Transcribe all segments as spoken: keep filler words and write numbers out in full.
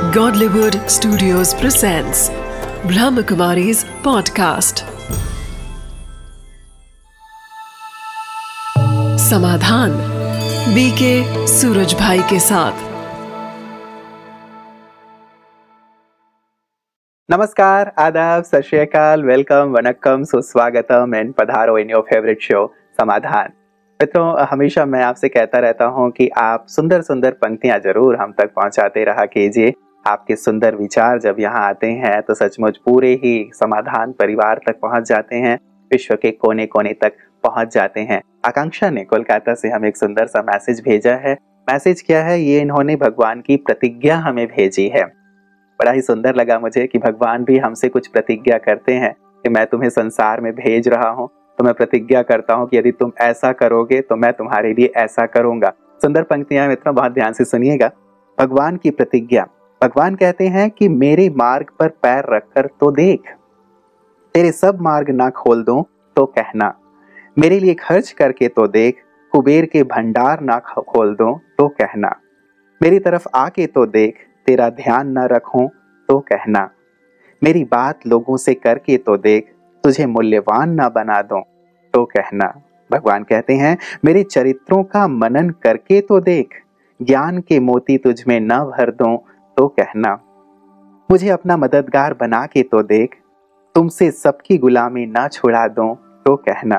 Godlywood Studios presents Brahmakumari's podcast Samadhan BK Suraj भाई के साथ। नमस्कार, आदाब, सत श्री अकाल, वेलकम, वनक्कम, सुस्वागतम एंड पधारो इन योर फेवरेट शो समाधान। मित्रों, हमेशा मैं आपसे कहता रहता हूं कि आप सुंदर सुंदर पंक्तियां जरूर हम तक पहुंचाते रहा कीजिए। आपके सुंदर विचार जब यहाँ आते हैं तो सचमुच पूरे ही समाधान परिवार तक पहुंच जाते हैं, विश्व के कोने कोने तक पहुंच जाते हैं। आकांक्षा ने कोलकाता से हमें एक सुंदर सा मैसेज भेजा है। मैसेज क्या है? ये इन्होंने भगवान की प्रतिज्ञा हमें भेजी है। बड़ा ही सुंदर लगा मुझे कि भगवान भी हमसे कुछ प्रतिज्ञा करते हैं कि मैं तुम्हें संसार में भेज रहा हूँ, तो मैं प्रतिज्ञा करता हूँ कि यदि तुम ऐसा करोगे तो मैं तुम्हारे लिए ऐसा करूंगा। सुंदर पंक्तियां मित्रों, बहुत ध्यान से सुनिएगा। भगवान की प्रतिज्ञा। भगवान कहते हैं कि मेरे मार्ग पर पैर रखकर तो देख, तेरे सब मार्ग ना खोल दूं तो कहना, मेरे लिए खर्च करके तो देख, कुबेर के भंडार ना खोल दूं तो कहना, मेरी तरफ आके तो देख, तेरा ध्यान ना रखूं तो कहना, मेरी बात लोगों से करके तो देख, तुझे मूल्यवान ना बना दूं तो कहना। भगवान कहते हैं मेरे चरित्रों का मनन करके तो देख, ज्ञान के मोती तुझ में न भर दूं तो कहना, मुझे अपना मददगार बना के तो देख, तुमसे सबकी गुलामी ना छुड़ा दूं तो कहना,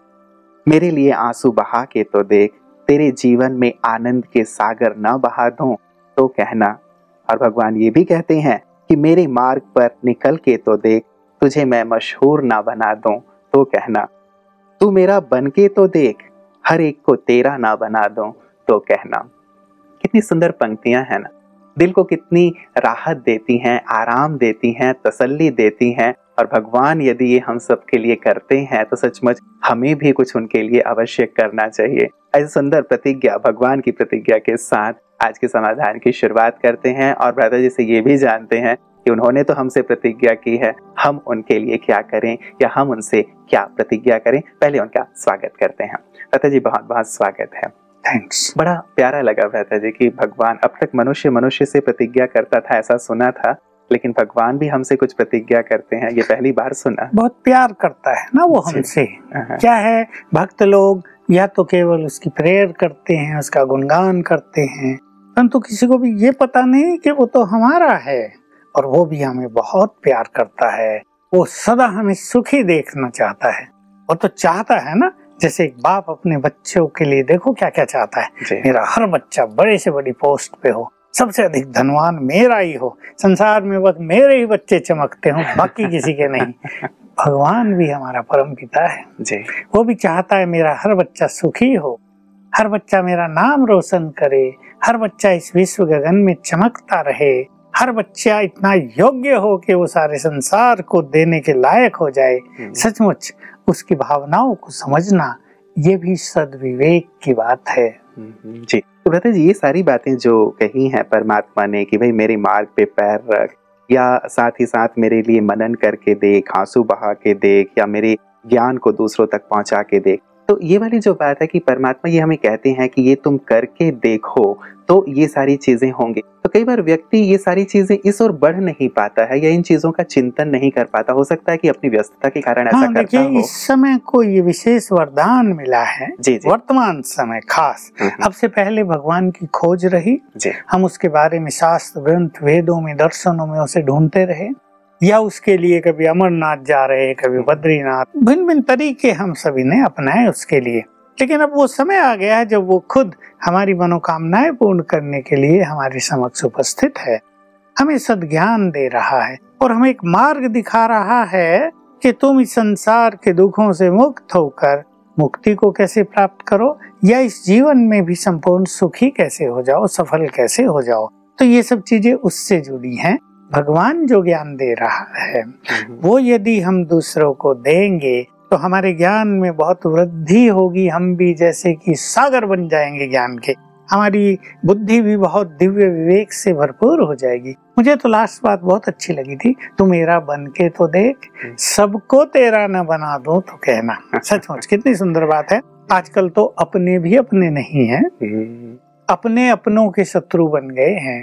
मेरे लिए आंसू बहा के तो देख, तेरे जीवन में आनंद के सागर ना बहा दूं तो कहना। और भगवान ये भी कहते हैं कि मेरे मार्ग पर निकल के तो देख, तुझे मैं मशहूर ना बना दूं तो कहना, तू मेरा बन के तो देख, हर एक को तेरा ना बना दूं तो कहना। कितनी सुंदर पंक्तियां हैं ना, दिल को कितनी राहत देती हैं, आराम देती हैं, तसल्ली देती हैं। और भगवान यदि ये हम सब के लिए करते हैं तो सचमुच हमें भी कुछ उनके लिए अवश्य करना चाहिए। ऐसी सुंदर प्रतिज्ञा, भगवान की प्रतिज्ञा के साथ आज के समाधान की शुरुआत करते हैं। और भ्राता जी से ये भी जानते हैं कि उन्होंने तो हमसे प्रतिज्ञा की है, हम उनके लिए क्या करें या हम उनसे क्या प्रतिज्ञा करें। पहले उनका स्वागत करते हैं। भ्राता जी, बहुत बहुत स्वागत है। थैंक्स। बड़ा प्यारा लगा भ्राता जी कि भगवान, अब तक मनुष्य मनुष्य से प्रतिज्ञा करता था ऐसा सुना था, लेकिन भगवान भी हमसे कुछ प्रतिज्ञा करते हैं, ये पहली बार सुना। बहुत प्यार करता है ना वो हमसे। क्या है, भक्त लोग या तो केवल उसकी प्रेयर करते हैं, उसका गुणगान करते हैं, परंतु किसी को भी ये पता नहीं कि वो तो हमारा है और वो भी हमें बहुत प्यार करता है। वो सदा हमें सुखी देखना चाहता है। वो तो चाहता है ना, जैसे एक बाप अपने बच्चों के लिए देखो क्या क्या चाहता है, मेरा हर बच्चा बड़े से बड़ी पोस्ट पे हो, सबसे अधिक धनवान मेरा ही हो, संसार में बस मेरे ही बच्चे चमकते हो, बाकी किसी के नहीं। भगवान भी हमारा परम पिता है जी। वो भी चाहता है मेरा हर बच्चा सुखी हो, हर बच्चा मेरा नाम रोशन करे, हर बच्चा इस विश्व गगन में चमकता रहे, हर बच्चा इतना योग्य हो कि वो सारे संसार को देने के लायक हो जाए। सचमुच उसकी भावनाओं को समझना ये भी सद्विवेक की बात है जी। तो भ्राता जी, ये सारी बातें जो कही हैं परमात्मा ने कि भाई मेरे मार्ग पे पैर रख, या साथ ही साथ मेरे लिए मनन करके देख, आंसू बहा के देख, या मेरे ज्ञान को दूसरों तक पहुंचा के देख, तो ये वाली जो बात है कि परमात्मा ये हमें कहते हैं कि ये तुम करके देखो तो ये सारी चीजें होंगी। तो कई बार व्यक्ति ये सारी चीजें इस ओर बढ़ नहीं पाता है या इन चीजों का चिंतन नहीं कर पाता। हो सकता है कि अपनी व्यस्तता के कारण ऐसा हाँ, करता हो। इस समय को ये विशेष वरदान मिला है जी, जी। वर्तमान समय खास। अब से पहले भगवान की खोज रही जी। हम उसके बारे में शास्त्र ग्रंथ, वेदों में, दर्शनों में उसे ढूंढते रहे, या उसके लिए कभी अमरनाथ जा रहे, कभी बद्रीनाथ, भिन्न भिन्न तरीके हम सभी ने अपनाए उसके लिए। लेकिन अब वो समय आ गया है जब वो खुद हमारी मनोकामनाएं पूर्ण करने के लिए हमारे समक्ष उपस्थित है, हमें सद्ज्ञान दे रहा है और हमें एक मार्ग दिखा रहा है कि तुम इस संसार के दुखों से मुक्त होकर मुक्ति को कैसे प्राप्त करो, या इस जीवन में भी संपूर्ण सुखी कैसे हो जाओ, सफल कैसे हो जाओ। तो ये सब चीजें उससे जुड़ी हैं। भगवान जो ज्ञान दे रहा है वो यदि हम दूसरों को देंगे तो हमारे ज्ञान में बहुत वृद्धि होगी। हम भी जैसे कि सागर बन जाएंगे ज्ञान के, हमारी बुद्धि भी बहुत दिव्य विवेक से भरपूर हो जाएगी। मुझे तो लास्ट बात बहुत अच्छी लगी थी, तू मेरा बन के तो देख, सबको तेरा न बना दो तो कहना। सचमुच कितनी सुंदर बात है। आजकल तो अपने भी अपने नहीं हैं, अपने अपनों के शत्रु बन गए हैं।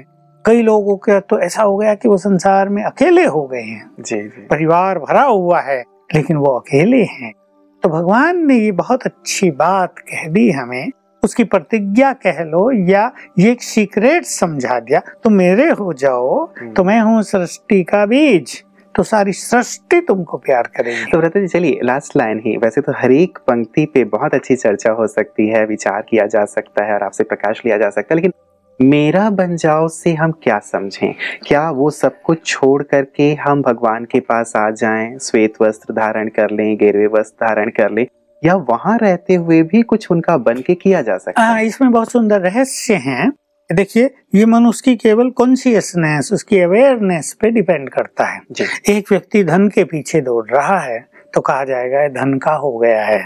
कई लोगों का तो ऐसा हो गया कि वो संसार में अकेले हो गए हैं। जी जी। परिवार भरा हुआ है लेकिन वो अकेले हैं। तो भगवान ने ये बहुत अच्छी बात कह दी हमें, उसकी प्रतिज्ञा कह लो या ये एक सीक्रेट समझा दिया, तो मेरे हो जाओ तो मैं हूँ सृष्टि का बीज, तो सारी सृष्टि तुमको प्यार करेगी। तो व्रत जी चलिए लास्ट लाइन ही, वैसे तो हर एक पंक्ति पे बहुत अच्छी चर्चा हो सकती है, विचार किया जा सकता है और आपसे प्रकाश लिया जा सकता है, लेकिन मेरा बन जाओ से हम क्या समझें? क्या वो सब कुछ छोड़ करके हम भगवान के पास आ जाएं, श्वेत वस्त्र धारण कर लें, गेरुए वस्त्र धारण कर लें, या वहां रहते हुए भी कुछ उनका बन के किया जा सकता है? आ, इसमें बहुत सुंदर रहस्य हैं। देखिए, ये मनुष्य की केवल कॉन्शियसनेस, उसकी अवेयरनेस पे डिपेंड करता है। एक व्यक्ति धन के पीछे दौड़ रहा है तो कहा जाएगा धन का हो गया है।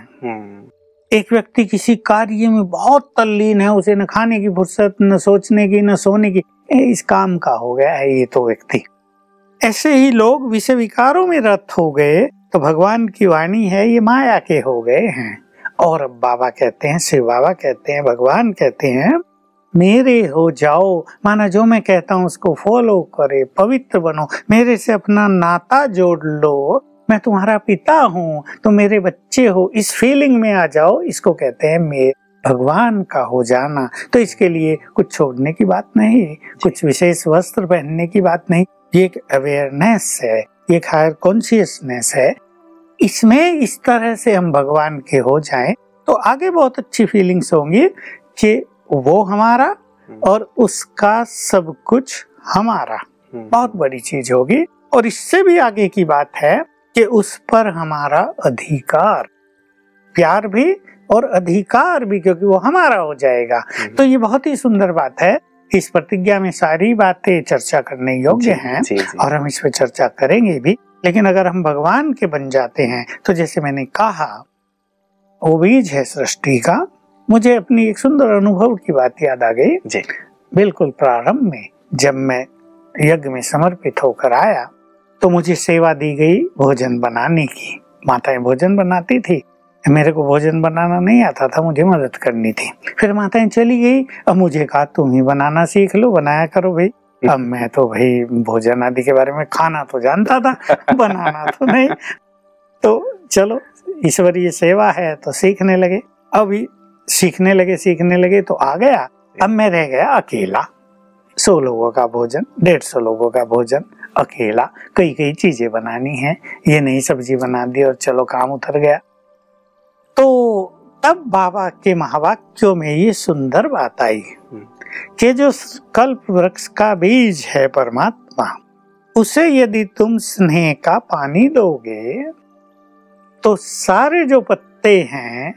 एक व्यक्ति किसी कार्य में बहुत तल्लीन है, उसे न खाने की फुर्सत, न सोचने की, न सोने की, इस काम का हो गया है ये तो व्यक्ति। ऐसे ही लोग विषय विकारों में रत हो गए तो भगवान की वाणी है ये माया के हो गए हैं। और अब बाबा कहते हैं, शिव बाबा कहते हैं, भगवान कहते हैं मेरे हो जाओ, माना जो मैं कहता हूँ उसको फॉलो करे, पवित्र बनो, मेरे से अपना नाता जोड़ लो, मैं तुम्हारा पिता हूँ, तुम मेरे बच्चे हो, इस फीलिंग में आ जाओ। इसको कहते हैं मेरे भगवान का हो जाना। तो इसके लिए कुछ छोड़ने की बात नहीं, कुछ विशेष वस्त्र पहनने की बात नहीं, ये एक अवेयरनेस है, ये एक हायर कॉन्शियसनेस है। इसमें इस तरह से हम भगवान के हो जाएं तो आगे बहुत अच्छी फीलिंग्स होंगी कि वो हमारा और उसका सब कुछ हमारा, बहुत बड़ी चीज होगी। और इससे भी आगे की बात है कि उस पर हमारा अधिकार, प्यार भी और अधिकार भी, क्योंकि वो हमारा हो जाएगा। तो ये बहुत ही सुंदर बात है। इस प्रतिज्ञा में सारी बातें चर्चा करने योग्य हैं और हम इस पर चर्चा करेंगे भी। लेकिन अगर हम भगवान के बन जाते हैं तो जैसे मैंने कहा वो बीज है सृष्टि का। मुझे अपनी एक सुंदर अनुभव की बात याद आ गई जी। बिल्कुल प्रारंभ में जब मैं यज्ञ में समर्पित होकर आया तो मुझे सेवा दी गई भोजन बनाने की। माताएं भोजन बनाती थी, मेरे को भोजन बनाना नहीं आता था, मुझे मदद करनी थी। फिर माताएं चली गई, अब मुझे कहा तुम ही बनाना सीख लो, बनाया करो भाई। अब मैं तो भाई भोजन आदि के बारे में खाना तो जानता था, बनाना तो नहीं। तो चलो ईश्वरीय सेवा है तो सीखने लगे। अभी सीखने लगे सीखने लगे तो आ गया। अब मैं रह गया अकेला, सौ लोगों का भोजन, डेढ़ सौ लोगों का भोजन, अकेला, कई कई चीजें बनानी है, ये नहीं सब्जी बना दी और चलो काम उतर गया। तो तब बाबा के महावाक्यों में ये सुंदर बात आई कि जो कल्प वृक्ष का बीज है परमात्मा, उसे यदि तुम स्नेह का पानी दोगे तो सारे जो पत्ते हैं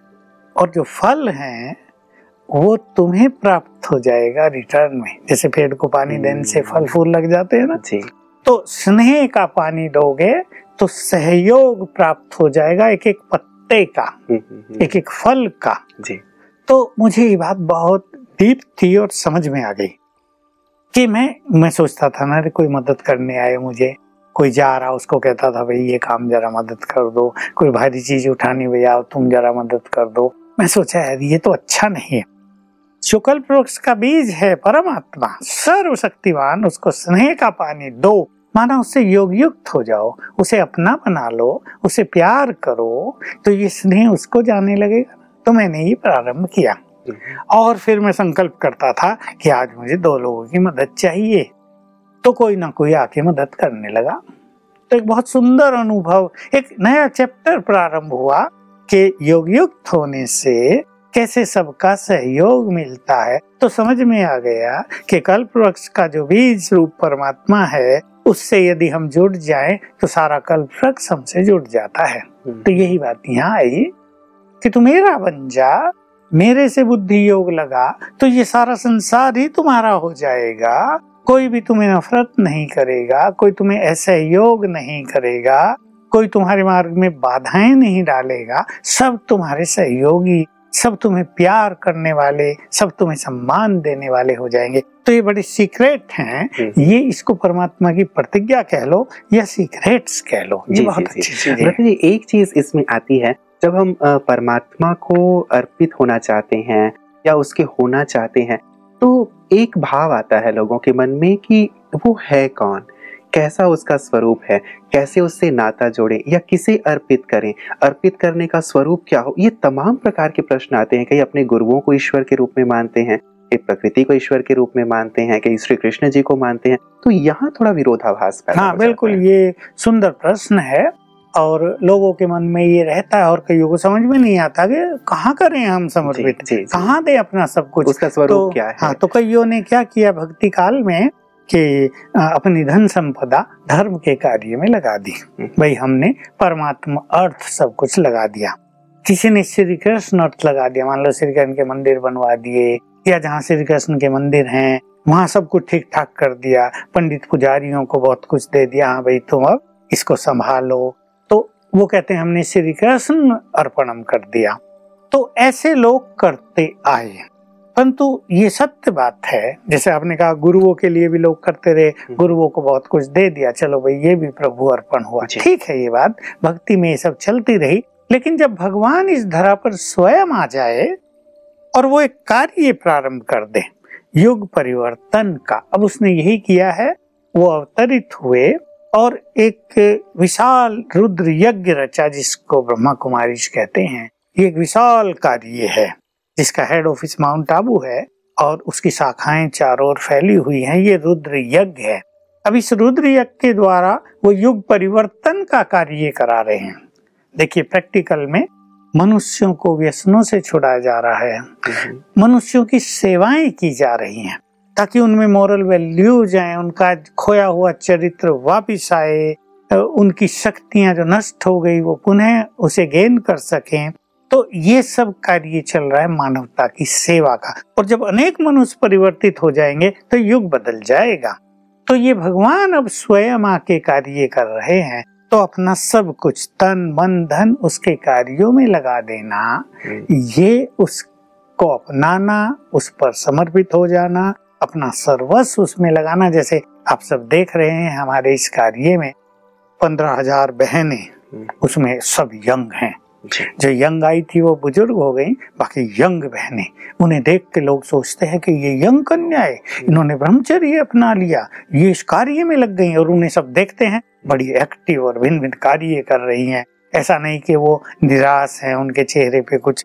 और जो फल हैं वो तुम्हें प्राप्त हो जाएगा रिटर्न में। जैसे पेड़ को पानी देने से फल फूल लग जाते हैं ना जी। तो स्नेह का पानी दोगे तो सहयोग प्राप्त हो जाएगा, एक एक पत्ते का, एक एक फल का जी। तो मुझे ये बात बहुत डीप थी और समझ में आ गई कि मैं मैं सोचता था ना कोई मदद करने आए, मुझे कोई जा रहा उसको कहता था भाई ये काम जरा मदद कर दो, कोई भारी चीज उठानी भैया तुम जरा मदद कर दो। मैं सोचा यार ये तो अच्छा नहीं है। जो कल्प वृक्ष का बीज है परमात्मा सर्वशक्तिवान, उसको स्नेह का पानी दो, माना उससे योग युक्त हो जाओ, उसे अपना बना लो, उसे प्यार करो, तो ये स्नेह उसको जाने लगेगा। तो मैंने ये प्रारंभ किया और फिर मैं संकल्प करता था कि आज मुझे दो लोगों की मदद चाहिए, तो कोई ना कोई आके मदद करने लगा। तो एक बहुत सुंदर अनुभव, एक नया चैप्टर प्रारंभ हुआ कि योग युक्त होने से कैसे सबका सहयोग मिलता है। तो समझ में आ गया कि कल्प वृक्ष का जो बीज रूप परमात्मा है उससे यदि हम जुड़ जाएं तो सारा कल्प वृक्ष हमसे जुड़ जाता है। तो यही बात यहाँ आई कि तू मेरा बन जा, मेरे से बुद्धि योग लगा तो ये सारा संसार ही तुम्हारा हो जाएगा। कोई भी तुम्हें नफरत नहीं करेगा, कोई तुम्हें असहयोग नहीं करेगा, कोई तुम्हारे मार्ग में बाधाएं नहीं डालेगा, सब तुम्हारे सहयोगी, सब तुम्हें प्यार करने वाले, सब तुम्हें सम्मान देने वाले हो जाएंगे। तो ये बड़े सीक्रेट हैं, ये इसको परमात्मा की प्रतिज्ञा कह लो या सीक्रेट्स कह लो, ये बहुत अच्छी चीज है। एक चीज इसमें आती है, जब हम परमात्मा को अर्पित होना चाहते हैं या उसके होना चाहते हैं तो एक भाव आता है लोगों के मन में कि वो है कौन, कैसा उसका स्वरूप है, कैसे उससे नाता जोड़ें या किसे अर्पित करें, अर्पित करने का स्वरूप क्या हो, ये तमाम प्रकार के प्रश्न आते हैं। कई अपने गुरुओं को ईश्वर के रूप में मानते हैं, कई प्रकृति को ईश्वर के रूप में मानते हैं, कई श्री कृष्ण जी को मानते हैं। तो यहाँ थोड़ा विरोधाभास पैदा हाँ, बिल्कुल, ये सुंदर प्रश्न है और लोगों के मन में ये रहता है और कईयों को समझ में नहीं आता कि कहाँ करें हम समर्पित, कहाँ दे अपना सब कुछ, उसका स्वरूप तो, क्या है। हाँ, तो कईयों ने क्या किया भक्ति काल में कि अपनी धन संपदा धर्म के कार्य में लगा दी। भाई हमने परमात्मा अर्थ सब कुछ लगा दिया। किसी ने श्री कृष्ण अर्थ लगा दिया, मान लो श्री कृष्ण के मंदिर बनवा दिए या जहाँ श्री कृष्ण के मंदिर हैं वहाँ सब कुछ ठीक ठाक कर दिया, पंडित पुजारियों को बहुत कुछ दे दिया, हाँ भाई तुम अब इसको संभालो। तो वो कहते हैं हमने श्री कृष्ण अर्पणम कर दिया। तो ऐसे लोग करते आए, परंतु ये सत्य बात है, जैसे आपने कहा गुरुओं के लिए भी लोग करते रहे, गुरुओं को बहुत कुछ दे दिया, चलो भाई ये भी प्रभु अर्पण हुआ, ठीक है, ये बात भक्ति में ये सब चलती रही। लेकिन जब भगवान इस धरा पर स्वयं आ जाए और वो एक कार्य प्रारंभ कर दे युग परिवर्तन का, अब उसने यही किया है, वो अवतरित हुए और एक विशाल रुद्र यज्ञ रचा जिसको ब्रह्मा कुमारी कहते हैं। ये एक विशाल कार्य है जिसका हेड ऑफिस माउंट आबू है और उसकी शाखाएं चारों ओर फैली हुई हैं। ये रुद्र यज्ञ है। अब इस रुद्र यज्ञ के द्वारा वो युग परिवर्तन का कार्य करा रहे हैं। देखिए प्रैक्टिकल में मनुष्यों को व्यसनों से छुड़ाया जा रहा है, मनुष्यों की सेवाएं की जा रही हैं ताकि उनमें मोरल वैल्यूज आए, उनका खोया हुआ चरित्र वापिस आए, उनकी शक्तियां जो नष्ट हो गई वो पुनः उसे गेन कर सकें। तो ये सब कार्य चल रहा है मानवता की सेवा का। और जब अनेक मनुष्य परिवर्तित हो जाएंगे तो युग बदल जाएगा। तो ये भगवान अब स्वयं आके कार्य कर रहे हैं, तो अपना सब कुछ तन मन धन उसके कार्यों में लगा देना, ये उसको अपनाना, उस पर समर्पित हो जाना, अपना सर्वस्व उसमें लगाना। जैसे आप सब देख रहे हैं हमारे इस कार्य में पंद्रह हजार बहनें, उसमें सब यंग हैं। जो यंग आई थी वो बुजुर्ग हो गई, बाकी यंग बहनें, उन्हें देख के लोग सोचते हैं कि ये यंग कन्या है, इन्होंने ब्रह्मचर्य अपना लिया, ये इस कार्य में लग गई, और उन्हें सब देखते हैं बड़ी एक्टिव और भिन्न भिन्न कार्य कर रही हैं। ऐसा नहीं कि वो निराश हैं, उनके चेहरे पे कुछ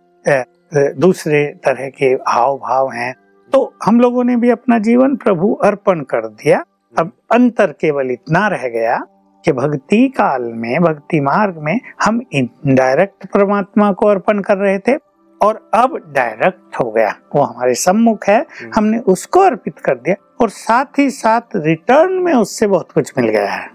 दूसरे तरह के हाव भाव हैं। तो हम लोगों ने भी अपना जीवन प्रभु अर्पण कर दिया। अब अंतर केवल इतना रह गया कि भक्ति काल में, भक्ति मार्ग में हम इनडायरेक्ट परमात्मा को अर्पण कर रहे थे और अब डायरेक्ट हो गया, वो हमारे सम्मुख है, हमने उसको अर्पित कर दिया और साथ ही साथ रिटर्न में उससे बहुत कुछ मिल गया है।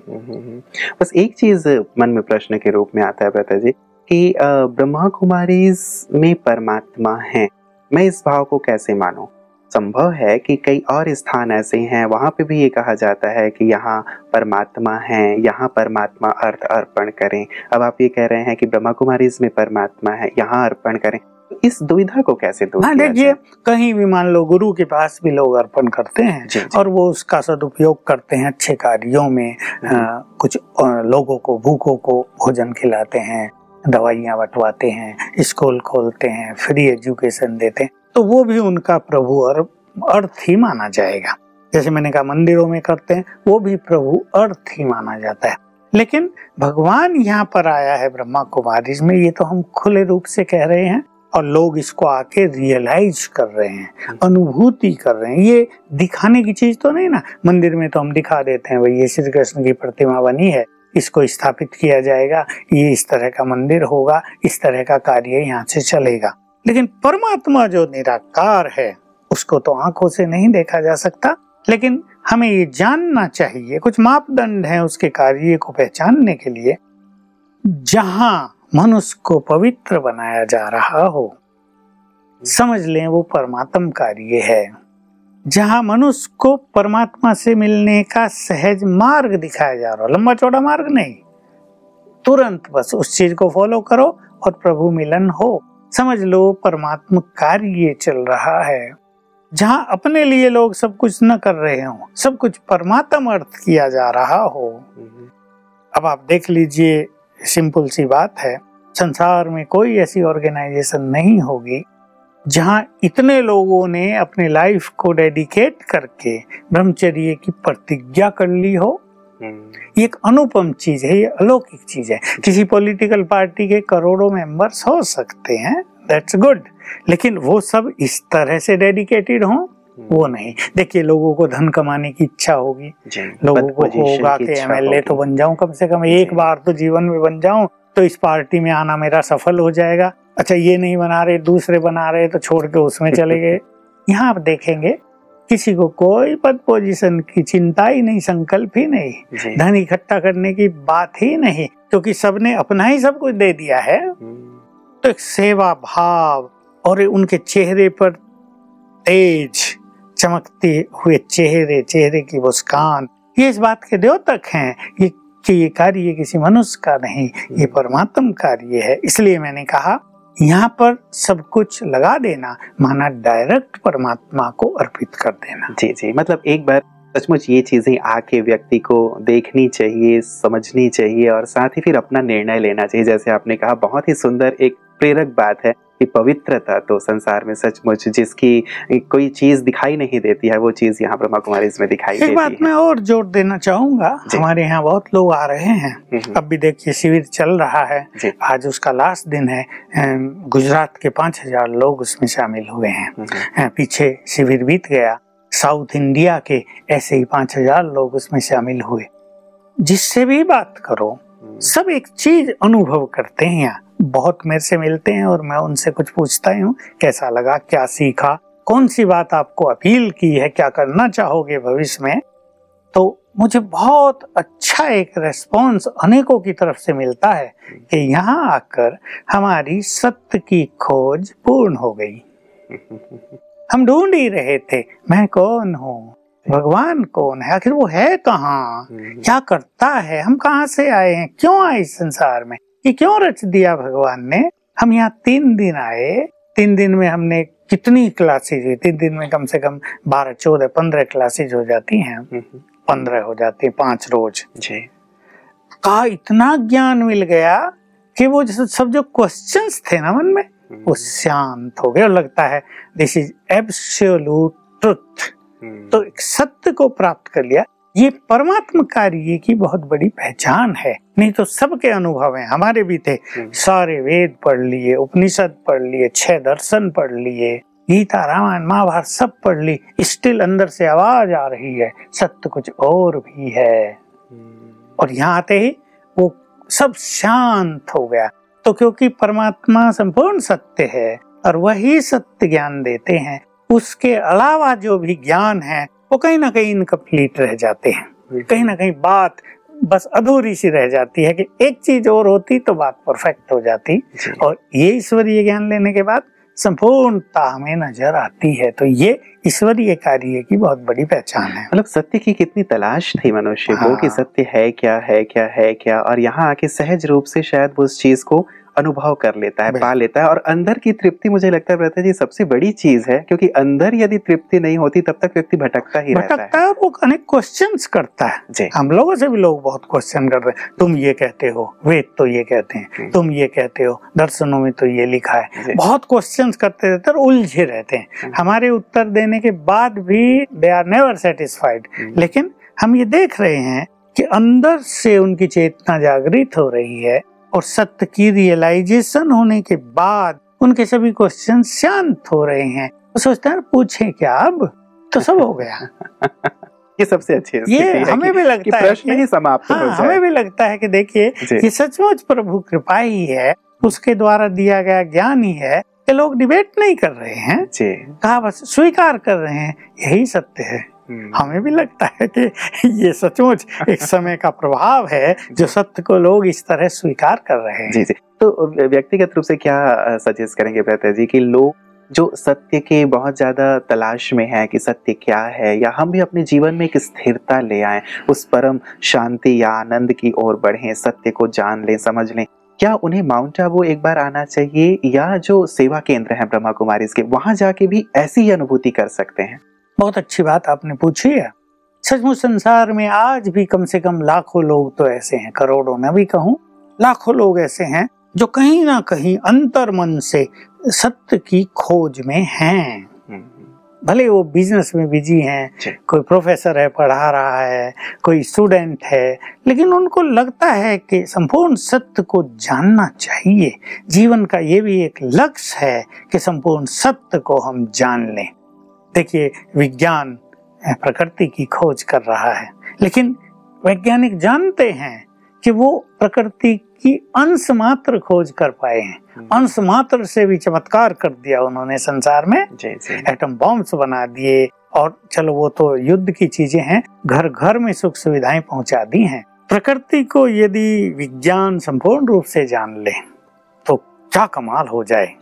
बस एक चीज मन में प्रश्न के रूप में आता है भ्राता जी कि ब्रह्मा कुमारी में परमात्मा है, मैं इस भाव को कैसे मानूं? संभव है कि कई और स्थान ऐसे हैं वहां पे भी ये कहा जाता है कि यहाँ परमात्मा है, यहाँ परमात्मा अर्थ अर्पण करें। अब आप ये कह रहे हैं कि ब्रह्मा कुमारी में परमात्मा है, यहाँ अर्पण करें, तो इस दुविधा को कैसे दूर किया जाए? देखिए कहीं भी मान लो गुरु के पास भी लोग अर्पण करते हैं जी, जी। और वो उसका सदुपयोग करते हैं अच्छे कार्यों में, आ, कुछ लोगों को, भूखों को भोजन खिलाते हैं, दवाइयाँ बंटवाते हैं, स्कूल खोलते हैं, फ्री एजुकेशन देते हैं, तो वो भी उनका प्रभु और अर्थ ही माना जाएगा। जैसे मैंने कहा मंदिरों में करते हैं, वो भी प्रभु अर्थ ही माना जाता है। लेकिन भगवान यहाँ पर आया है ब्रह्मा कुमारी में, ये तो हम खुले रूप से कह रहे हैं और लोग इसको आके रियलाइज कर रहे हैं, अनुभूति कर रहे हैं। ये दिखाने की चीज तो नहीं ना, मंदिर में तो हम दिखा देते हैं भाई ये श्री कृष्ण की प्रतिमा बनी है, इसको स्थापित किया जाएगा, ये इस तरह का मंदिर होगा, इस तरह का कार्य यहाँ से चलेगा। लेकिन परमात्मा जो निराकार है उसको तो आंखों से नहीं देखा जा सकता, लेकिन हमें ये जानना चाहिए, कुछ मापदंड हैं उसके कार्य को पहचानने के लिए। जहां मनुष्य को पवित्र बनाया जा रहा हो, समझ लें वो परमात्म कार्य है। जहां मनुष्य को परमात्मा से मिलने का सहज मार्ग दिखाया जा रहा हो, लंबा चौड़ा मार्ग नहीं, तुरंत बस उस चीज को फॉलो करो और प्रभु मिलन हो, समझ लो परमात्मा कार्य चल रहा है। जहां अपने लिए लोग सब कुछ न कर रहे हो, सब कुछ परमात्मा अर्थ किया जा रहा हो। अब आप देख लीजिए, सिंपल सी बात है, संसार में कोई ऐसी ऑर्गेनाइजेशन नहीं होगी जहाँ इतने लोगों ने अपने लाइफ को डेडिकेट करके ब्रह्मचर्य की प्रतिज्ञा कर ली हो, ये एक अनुपम चीज है, ये अलौकिक चीज है। किसी पॉलिटिकल पार्टी के करोड़ों मेंबर्स हो सकते हैं, दैट्स गुड, लेकिन वो सब इस तरह से डेडिकेटेड हों, वो नहीं। देखिए, लोगों को धन कमाने की इच्छा होगी, लोगों को होगा कि एमएलए तो बन जाऊं, कम से कम एक बार तो जीवन में बन जाऊं, तो इस पार्टी में आना मेरा सफल हो जाएगा। अच्छा, ये नहीं बना रहे, दूसरे बना रहे, तो छोड़ के उसमें चले गए। यहाँ आप देखेंगे किसी को कोई पद पोजीशन की चिंता ही नहीं, संकल्प ही नहीं, धन इकट्ठा करने की बात ही नहीं, क्योंकि सबने अपना ही सब कुछ दे दिया है। तो एक सेवा भाव और उनके चेहरे पर तेज चमकते हुए चेहरे, चेहरे की मुस्कान, ये इस बात के द्योतक हैं ये कि ये कार्य किसी मनुष्य का नहीं, ये परमात्म कार्य है। इसलिए मैंने कहा यहाँ पर सब कुछ लगा देना माना डायरेक्ट परमात्मा को अर्पित कर देना। जी जी, मतलब एक बार सचमुच ये चीजें आके व्यक्ति को देखनी चाहिए, समझनी चाहिए और साथ ही फिर अपना निर्णय लेना चाहिए। जैसे आपने कहा, बहुत ही सुंदर एक प्रेरक बात है कि पवित्रता तो संसार में सचमुच जिसकी कोई चीज दिखाई नहीं देती है, वो चीज यहाँ ब्रह्मा कुमारी इसमें दिखाई देती है। एक बात मैं और जोर देना चाहूंगा, हमारे यहाँ बहुत लोग आ रहे हैं, अब भी देखिए शिविर चल रहा है, आज उसका लास्ट दिन है। गुजरात के पांच हजार लोग उसमें शामिल हुए हैं, पीछे शिविर बीत गया। साउथ इंडिया के ऐसे ही पांच हजार लोग उसमें शामिल हुए। जिससे भी बात करो, सब एक चीज अनुभव करते हैं। यहाँ बहुत मेरे से मिलते हैं और मैं उनसे कुछ पूछता हूँ, कैसा लगा, क्या सीखा, कौन सी बात आपको अपील की है, क्या करना चाहोगे भविष्य में। तो मुझे बहुत अच्छा एक रेस्पॉन्स अनेकों की तरफ से मिलता है कि यहाँ आकर हमारी सत्य की खोज पूर्ण हो गई। हम ढूंढ ही रहे थे, मैं कौन हूँ, भगवान कौन है, आखिर वो है कहाँ, क्या करता है, हम कहाँ से आए हैं, क्यों आए इस संसार में, ये क्यों रच दिया भगवान ने। हम यहाँ तीन दिन आए, तीन दिन में हमने कितनी क्लासेज हुई, तीन दिन में कम से कम बारह चौदह पंद्रह क्लासेज हो जाती हैं, पंद्रह हो जाती है पांच रोज जी का। इतना ज्ञान मिल गया कि वो सब जो क्वेश्चंस थे ना मन में, वो शांत हो गए और लगता है दिस इज एब्सोल्यूट ट्रुथ। तो एक सत्य को प्राप्त कर लिया, ये परमात्मा कार्य की बहुत बड़ी पहचान है। नहीं तो सबके अनुभव हैं, हमारे भी थे, सारे वेद पढ़ लिए, उपनिषद पढ़ लिए, छह दर्शन पढ़ लिए, गीता रामायण महाभारत सब पढ़ ली, स्टिल अंदर से आवाज आ रही है सत्य कुछ और भी है। और यहाँ आते ही वो सब शांत हो गया। तो क्योंकि परमात्मा संपूर्ण सत्य है और वही सत्य ज्ञान देते हैं, उसके अलावा जो भी ज्ञान है वो कहीं ना कहीं इनकम्प्लीट रह जाते हैं, कहीं ना कहीं बात बस अधूरी सी रह जाती है कि एक चीज और होती तो बात परफेक्ट हो जाती। और ये ईश्वरीय ज्ञान लेने के बाद संपूर्णता हमें नजर आती है। तो ये ईश्वरीय कार्य की बहुत बड़ी पहचान है। मतलब सत्य की कितनी तलाश थी मनुष्य को, कि सत्य है क्या है क्या है क्या, और यहाँ आके सहज रूप से शायद वो उस चीज को अनुभव कर लेता है, पा लेता है। और अंदर की तृप्ति, मुझे लगता है ब्रता जी, सबसे बड़ी चीज है, क्योंकि अंदर यदि तृप्ति नहीं होती तब तक व्यक्ति भटकता ही रहता है, भटकता है और वो अनेक क्वेश्चंस करता है। हम लोगों से भी लोग बहुत क्वेश्चन करते हैं, तुम ये कहते हो, वेद तो ये कहते हैं, तुम ये कहते हो, दर्शनों में तो ये लिखा है, बहुत क्वेश्चंस करते रहते हैं और उलझे रहते हैं। हमारे उत्तर देने के बाद भी दे आर नेवर सेटिस्फाइड। लेकिन हम ये देख रहे हैं कि अंदर से उनकी चेतना जागृत हो रही है और सत्य की रियलाइजेशन होने के बाद उनके सभी क्वेश्चन शांत हो रहे हैं। तो सोचते हैं पूछे क्या, अब तो सब हो गया। ये सबसे अच्छी ये है हमें भी लगता है प्रश्न ही समाप्त हो जाए। हमें भी लगता है कि देखिए ये सचमुच प्रभु कृपा ही है, उसके द्वारा दिया गया ज्ञान ही है कि लोग डिबेट नहीं कर रहे हैं, कहा बस स्वीकार कर रहे हैं, यही सत्य है। हमें भी लगता है कि ये सचमुच एक समय का प्रभाव है जो सत्य को लोग इस तरह स्वीकार कर रहे हैं। जी जी। तो व्यक्तिगत रूप से क्या सजेस्ट करेंगे ब्रता जी कि लोग जो सत्य के बहुत ज्यादा तलाश में है कि सत्य क्या है, या हम भी अपने जीवन में एक स्थिरता ले आए, उस परम शांति या आनंद की ओर बढ़ें, सत्य को जान लें, समझ लें, क्या उन्हें माउंट आबू एक बार आना चाहिए, या जो सेवा केंद्र है ब्रह्मा कुमारीज के, वहां जाके भी ऐसी ही अनुभूति कर सकते हैं? बहुत अच्छी बात आपने पूछी है। सचमुच संसार में आज भी कम से कम लाखों लोग तो ऐसे हैं, करोड़ों न भी कहूँ, लाखों लोग ऐसे हैं जो कहीं ना कहीं अंतर मन से सत्य की खोज में हैं। भले वो बिजनेस में बिजी हैं, कोई प्रोफेसर है पढ़ा रहा है, कोई स्टूडेंट है, लेकिन उनको लगता है कि संपूर्ण सत्य को जानना चाहिए। जीवन का ये भी एक लक्ष्य है कि संपूर्ण सत्य को हम जान लें। देखिए, विज्ञान प्रकृति की खोज कर रहा है, लेकिन वैज्ञानिक जानते हैं कि वो प्रकृति की अंश मात्र खोज कर पाए हैं। अंश मात्र से भी चमत्कार कर दिया उन्होंने संसार में। जी जी। एटम बॉम्ब्स बना दिए, और चलो वो तो युद्ध की चीजें हैं, घर घर में सुख सुविधाएं पहुंचा दी हैं। प्रकृति को यदि विज्ञान संपूर्ण रूप से जान ले तो क्या कमाल हो जाए।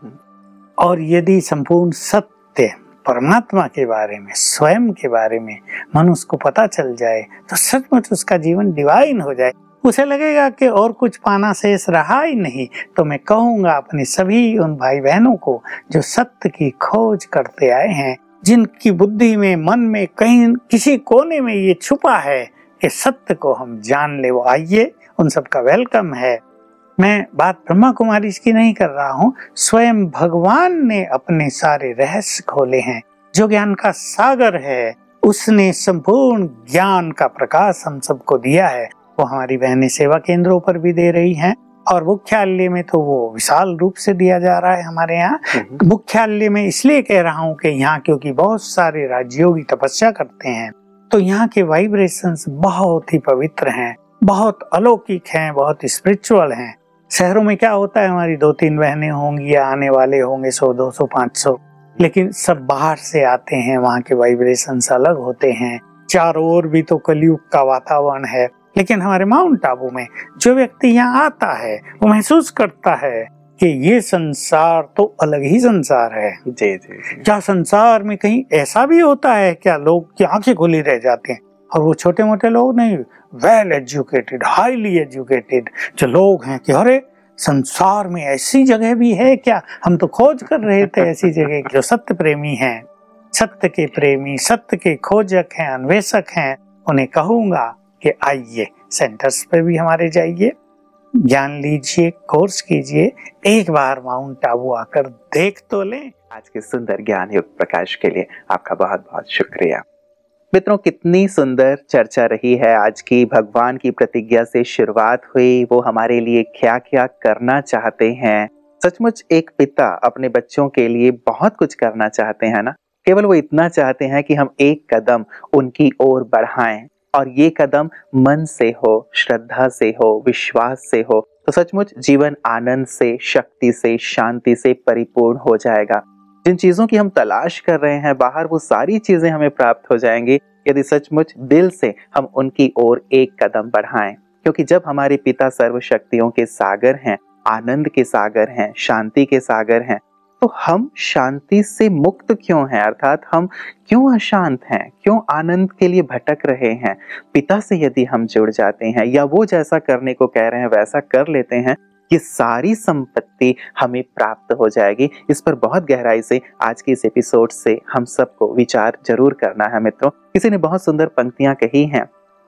और यदि संपूर्ण सत्य परमात्मा के बारे में, स्वयं के बारे में मनुष्य को पता चल जाए तो सचमुच उसका जीवन डिवाइन हो जाए। उसे लगेगा कि और कुछ पाना शेष रहा ही नहीं। तो मैं कहूँगा अपने सभी उन भाई बहनों को जो सत्य की खोज करते आए हैं, जिनकी बुद्धि में, मन में, कहीं किसी कोने में ये छुपा है कि सत्य को हम जान ले, वो आइए, उन सबका वेलकम है। मैं बात ब्रह्मा कुमारी की नहीं कर रहा हूँ, स्वयं भगवान ने अपने सारे रहस्य खोले हैं। जो ज्ञान का सागर है, उसने संपूर्ण ज्ञान का प्रकाश हम सबको दिया है। वो हमारी बहनें सेवा केंद्रों पर भी दे रही हैं, और मुख्यालय में तो वो विशाल रूप से दिया जा रहा है हमारे यहाँ। मुख्यालय में इसलिए कह रहा हूँ कि यहाँ क्योंकि बहुत सारे राजयोगी तपस्या करते हैं, तो यहाँ के वाइब्रेशंस बहुत ही पवित्र हैं, बहुत अलौकिक हैं, बहुत स्पिरिचुअल हैं। शहरों में क्या होता है, हमारी दो तीन बहनें होंगी या आने वाले होंगे सौ दो सौ पाँच सौ, लेकिन सब बाहर से आते हैं, वहाँ के वाइब्रेशंस अलग होते हैं। चारों ओर भी तो कलयुग का वातावरण है, लेकिन हमारे माउंट आबू में जो व्यक्ति यहाँ आता है वो महसूस करता है कि ये संसार तो अलग ही संसार है। जी जी, जी। क्या संसार में कहीं ऐसा भी होता है क्या? लोग की आंखें खुली रह जाते हैं। और वो छोटे मोटे लोग नहीं, वेल एजुकेटेड, हाईली एजुकेटेड जो लोग हैं कि अरे संसार में ऐसी जगह भी है क्या? हम तो खोज कर रहे थे ऐसी जगह। जो सत्य प्रेमी हैं, सत्य के प्रेमी, सत्य के खोजक हैं, अन्वेषक हैं, उन्हें कहूँगा कि आइए सेंटर्स पे भी हमारे जाइए, ज्ञान लीजिए, कोर्स कीजिए, एक बार माउंट आबू आकर देख तो लें। आज के सुंदर ज्ञान युक्त प्रकाश के लिए आपका बहुत बहुत शुक्रिया। मित्रों, कितनी सुंदर चर्चा रही है आज की। भगवान की प्रतिज्ञा से शुरुआत हुई, वो हमारे लिए क्या क्या करना चाहते हैं। सचमुच एक पिता अपने बच्चों के लिए बहुत कुछ करना चाहते हैं ना। केवल वो इतना चाहते हैं कि हम एक कदम उनकी ओर बढ़ाएं, और ये कदम मन से हो, श्रद्धा से हो, विश्वास से हो, तो सचमुच जीवन आनंद से, शक्ति से, शांति से परिपूर्ण हो जाएगा। जिन चीजों की हम तलाश कर रहे हैं बाहर, वो सारी चीजें हमें प्राप्त हो जाएंगी यदि सचमुच दिल से हम उनकी ओर एक कदम बढ़ाएं। क्योंकि जब हमारे पिता सर्वशक्तियों के सागर हैं, आनंद के सागर हैं, शांति के सागर हैं, तो हम शांति से मुक्त क्यों हैं? अर्थात हम क्यों अशांत हैं, क्यों आनंद के लिए भटक रहे हैं? पिता से यदि हम जुड़ जाते हैं या वो जैसा करने को कह रहे हैं वैसा कर लेते हैं, ये सारी संपत्ति हमें प्राप्त हो जाएगी। इस पर बहुत गहराई से आज के इस एपिसोड से हम सबको विचार जरूर करना है। मित्रों, किसी ने बहुत सुंदर पंक्तियां कही हैं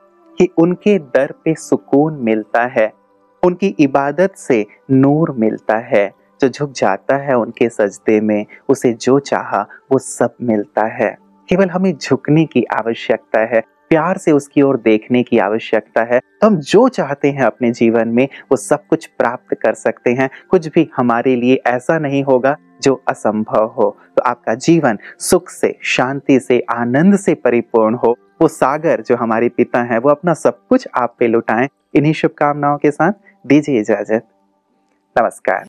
कि उनके दर पे सुकून मिलता है, उनकी इबादत से नूर मिलता है, जो झुक जाता है उनके सजदे में, उसे जो चाहा वो सब मिलता है। केवल हमें झुकने की आवश्यकता है, प्यार से उसकी ओर देखने की आवश्यकता है, तो हम जो चाहते हैं अपने जीवन में वो सब कुछ प्राप्त कर सकते हैं। कुछ भी हमारे लिए ऐसा नहीं होगा जो असंभव हो। तो आपका जीवन सुख से, शांति से, आनंद से परिपूर्ण हो। वो सागर जो हमारे पिता हैं वो अपना सब कुछ आप पे लुटाएं। इन्हीं शुभकामनाओं के साथ दीजिए इजाजत। नमस्कार।